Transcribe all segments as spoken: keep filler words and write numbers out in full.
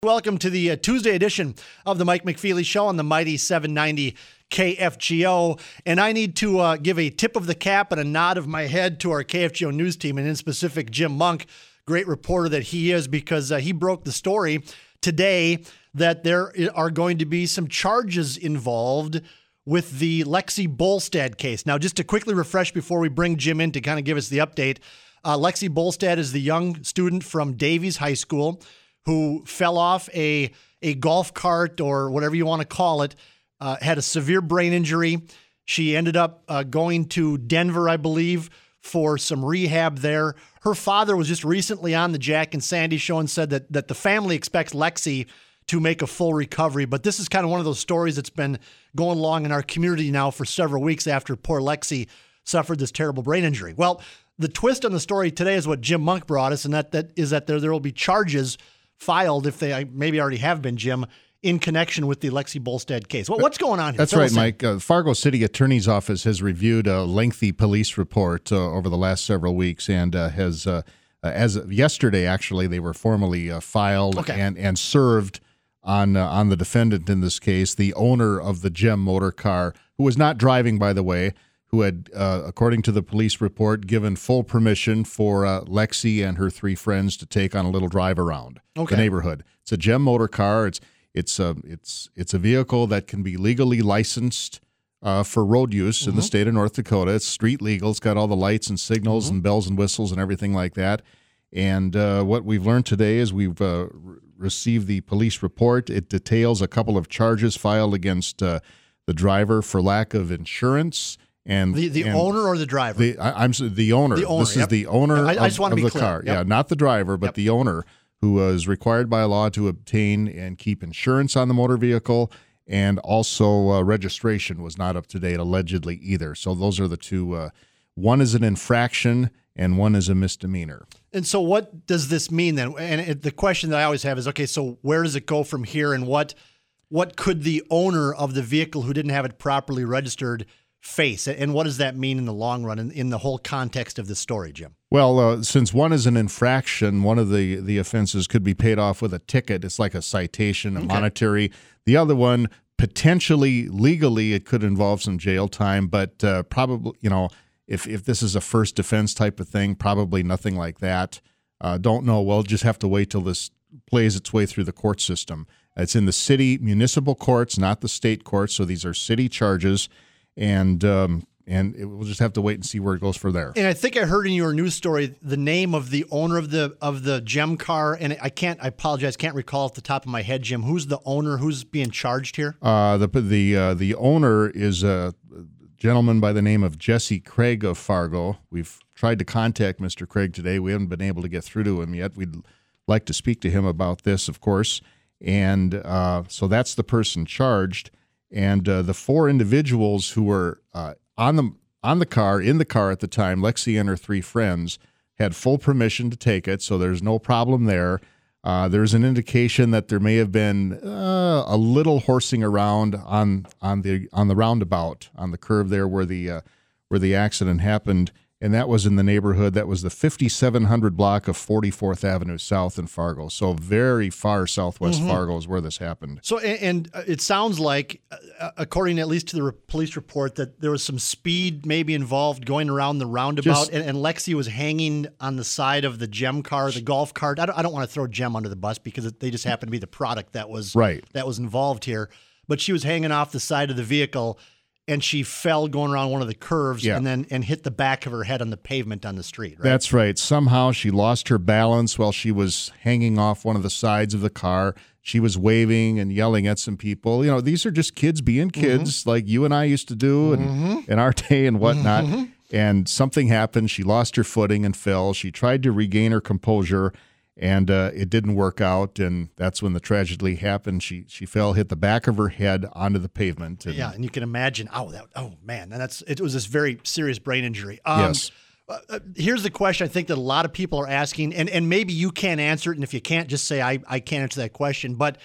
Welcome to the uh, Tuesday edition of the Mike McFeely Show on the mighty seven ninety K F G O. And I need to uh, give a tip of the cap and a nod of my head to our K F G O news team, and in specific, Jim Monk, great reporter that he is, because uh, he broke the story today that there are going to be some charges involved with the Lexi Bolstad case. Now, just to quickly refresh before we bring Jim in to kind of give us the update, uh, Lexi Bolstad is the young student from Davies High School who fell off a, a golf cart or whatever you want to call it, uh, had a severe brain injury. She ended up uh, going to Denver, I believe, for some rehab there. Her father was just recently on the Jack and Sandy show and said that that the family expects Lexi to make a full recovery. But this is kind of one of those stories that's been going along in our community now for several weeks after poor Lexi suffered this terrible brain injury. Well, the twist on the story today is what Jim Monk brought us, and that, that is that there, there will be charges filed, if they maybe already have been, Jim, in connection with the Lexi Bolstad case. Well, what's going on here? That's Fill right, us in. Mike. Uh, Fargo City Attorney's Office has reviewed a lengthy police report uh, over the last several weeks and uh, has, uh, uh, as of yesterday, actually, they were formally uh, filed Okay. and, and served on uh, on the defendant in this case, the owner of the Gem motor car, who was not driving, by the way, who had, uh, according to the police report, given full permission for uh, Lexi and her three friends to take on a little drive around Okay. the neighborhood. It's a Gem motor car. It's it's a it's it's a vehicle that can be legally licensed uh, for road use mm-hmm. in the state of North Dakota. It's street legal. It's got all the lights and signals mm-hmm. and bells and whistles and everything like that. And uh, what we've learned today is we've uh, re- received the police report. It details a couple of charges filed against uh, the driver for lack of insurance. And The the and owner or the driver? The, I, I'm sorry, the owner. The owner, This yep. is the owner I- I of, just wanna of be the clear. car. Yep. Yeah, not the driver, but Yep. the owner, who is required by law to obtain and keep insurance on the motor vehicle, and also uh, registration was not up to date, allegedly, either. So those are the two. Uh, one is an infraction, and one is a misdemeanor. And so what does this mean then? And it, the question that I always have is, okay, so where does it go from here, and what what could the owner of the vehicle who didn't have it properly registered face? And what does that mean in the long run in, in the whole context of this story, Jim? Well, uh, since one is an infraction, one of the, the offenses could be paid off with a ticket. It's like a citation, a Okay. monetary. The other one, potentially, legally, it could involve some jail time, but uh, probably, you know, if, if this is a first defense type of thing, probably nothing like that. Uh, don't know. We'll just have to wait till this plays its way through the court system. It's in the city municipal courts, not the state courts, so these are city charges. And um, and it, we'll just have to wait and see where it goes from there. And I think I heard in your news story the name of the owner of the of the Gem car, and I can't. I apologize, can't recall off the top of my head, Jim. Who's the owner? Who's being charged here? Uh, the the uh, the owner is a gentleman by the name of Jesse Craig of Fargo. We've tried to contact Mister Craig today. We haven't been able to get through to him yet. We'd like to speak to him about this, of course. And uh, so that's the person charged. And uh, the four individuals who were uh, on the on the car, in the car at the time, Lexi and her three friends, had full permission to take it, so there's no problem there. Uh, there's an indication that there may have been uh, a little horsing around on on the on the roundabout, on the curve there where the uh, where the accident happened. And that was in the neighborhood. That was the fifty-seven hundred block of forty-fourth Avenue South in Fargo. So very far southwest Mm-hmm. Fargo is where this happened. So, and, and it sounds like, uh, according at least to the re- police report, that there was some speed maybe involved going around the roundabout, Just- and, and Lexi was hanging on the side of the Gem car, the golf cart. I don't, I don't want to throw Gem under the bus because it, they just happen to be the product that was Right. that was involved here. But she was hanging off the side of the vehicle, and she fell going around one of the curves, Yeah. and then and hit the back of her head on the pavement on the street. Right? That's right. Somehow she lost her balance while she was hanging off one of the sides of the car. She was waving and yelling at some people. You know, these are just kids being kids Mm-hmm. like you and I used to do and mm-hmm. in our day and whatnot. Mm-hmm. And something happened. She lost her footing and fell. She tried to regain her composure, and uh, it didn't work out. And that's when the tragedy happened. She she fell, hit the back of her head onto the pavement. And, Yeah, and you can imagine. Oh, that. Oh man, and that's it was this very serious brain injury. Um, Yes. Uh, uh, here's the question I think that a lot of people are asking, and, and maybe you can't answer it, and if you can't, just say, I, I can't answer that question. But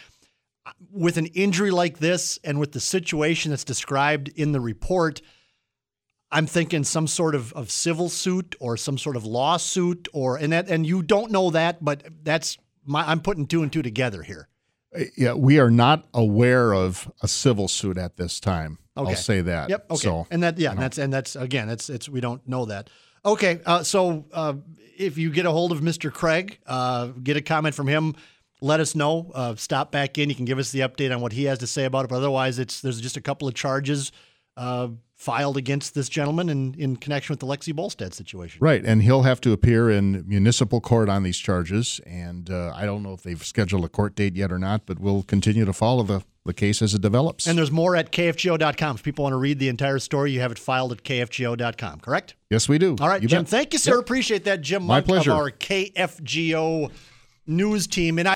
with an injury like this and with the situation that's described in the report, I'm thinking some sort of, of civil suit or some sort of lawsuit, or and that and you don't know that, but that's my I'm putting two and two together here. Yeah, we are not aware of a civil suit at this time. Okay. I'll say that. Yep. Okay. So, and that, yeah, you know. and that's, and that's, again, it's, it's, we don't know that. Okay. Uh, so uh, if you get a hold of Mister Craig, uh, get a comment from him, let us know. Uh, stop back in. You can give us the update on what he has to say about it. But otherwise, it's there's just a couple of charges uh, filed against this gentleman in, in connection with the Lexi Bolstad situation. Right, and he'll have to appear in municipal court on these charges. And uh, I don't know if they've scheduled a court date yet or not, but we'll continue to follow the, the case as it develops. And there's more at K F G O dot com. If people want to read the entire story, you have it filed at K F G O dot com, correct? Yes, we do. All right, You Jim. bet. Thank you, sir. Yep. Appreciate that, Jim My Monk pleasure. of our K F G O news team. And I